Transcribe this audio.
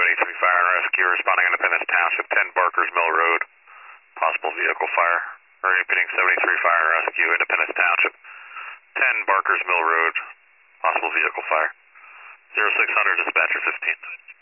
73 Fire and Rescue, responding Independence Township, 10 Barkers Mill Road, possible vehicle fire. Repeating 73 Fire and Rescue, Independence Township, 10 Barkers Mill Road, possible vehicle fire. 0600, dispatcher 15.